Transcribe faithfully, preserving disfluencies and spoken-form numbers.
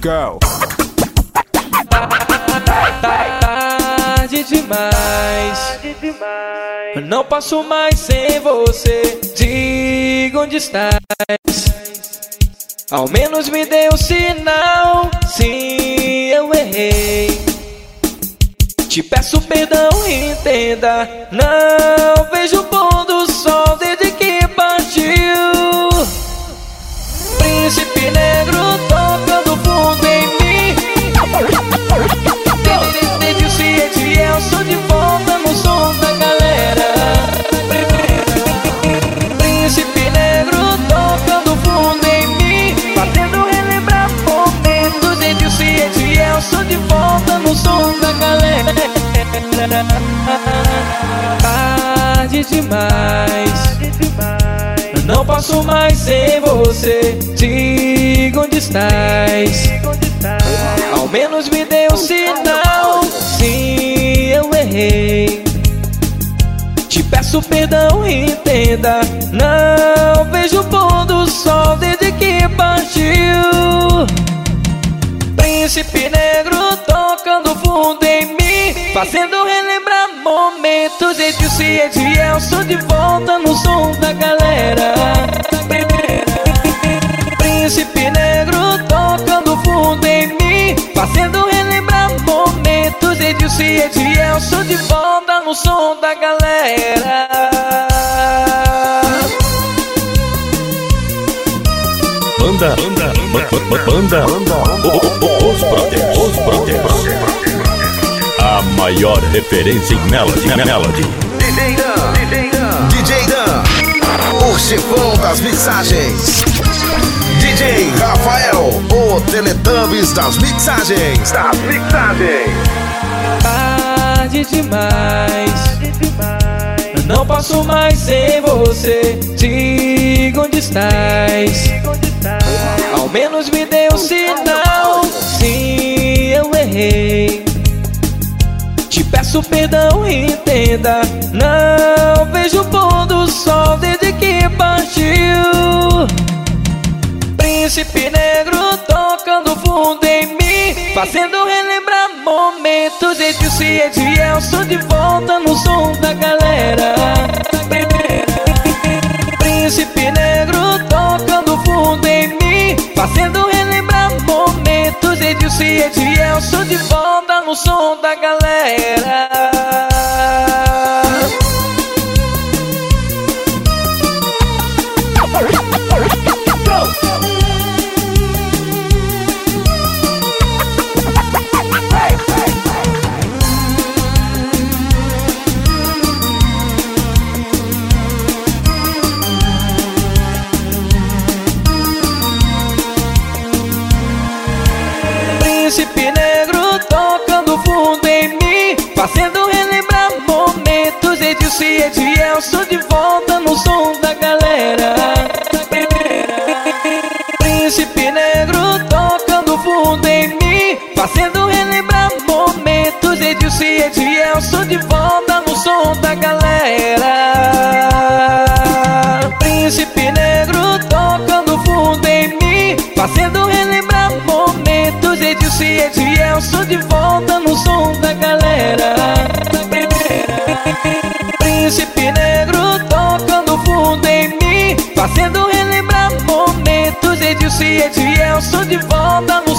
go. Tarde demais, não posso mais sem você. Diga onde estás, ao menos me dê um sinal. Sim, eu errei, te peço perdão, entenda. Não vejo o pôr do sol desde que partiu. Príncipe negro tocando fundo em mim. Desde o Ciente, eu sou de volta no som da galera. Príncipe negro tocando fundo em mim, fazendo relembrar momentos. Desde o Ciente, eu sou de volta no som da galera. Tarde demais, não posso mais sem você. Diga onde estás, ao menos me dê um sinal. Sim, eu errei, te peço perdão, entenda. Não vejo o pôr do sol desde que partiu. Príncipe negro tocando fundo em mim, fazendo relembrar momentos. Desde o Ciente, eu sou de volta no som da galera. Príncipe negro tocando fundo em mim, fazendo relembrar momentos. Desde o Ciente, eu sou de volta no som da galera. Banda, banda, banda, banda, os Brothers, os Brothers. A maior referência em Melody, Melody. D J Dan, D J Dan, D J Dan, o chefão das mixagens. D J Rafael, o Teletubbies das mixagens. Das mixagens. Tarde demais, não posso mais sem você. Diga onde estás, ao menos me dê um sinal. Sim, eu errei, te peço perdão, entenda. Não vejo o pôr do sol desde que partiu. Príncipe negro tocando fundo em mim, fazendo relembrar momentos. Desde o Ciente, eu sou de volta no som da galera. Príncipe negro tocando fundo em mim, fazendo relembrar momentos. Desde o Ciente, eu sou de volta no som da galera. Príncipe negro tocando fundo em mim, fazendo relembrar momentos. Desde o Ciente, eu sou de volta no som da galera. Príncipe negro tocando fundo em mim, fazendo relembrar momentos. Desde o Ciente, eu sou de volta no som da galera. Príncipe negro tocando fundo em mim, fazendo relembrar momentos. Desde o Ciente, eu sou de volta no som da galera. Príncipe negro tocando fundo em mim, fazendo relembrar momentos. Desde o Ciente, eu sou de volta no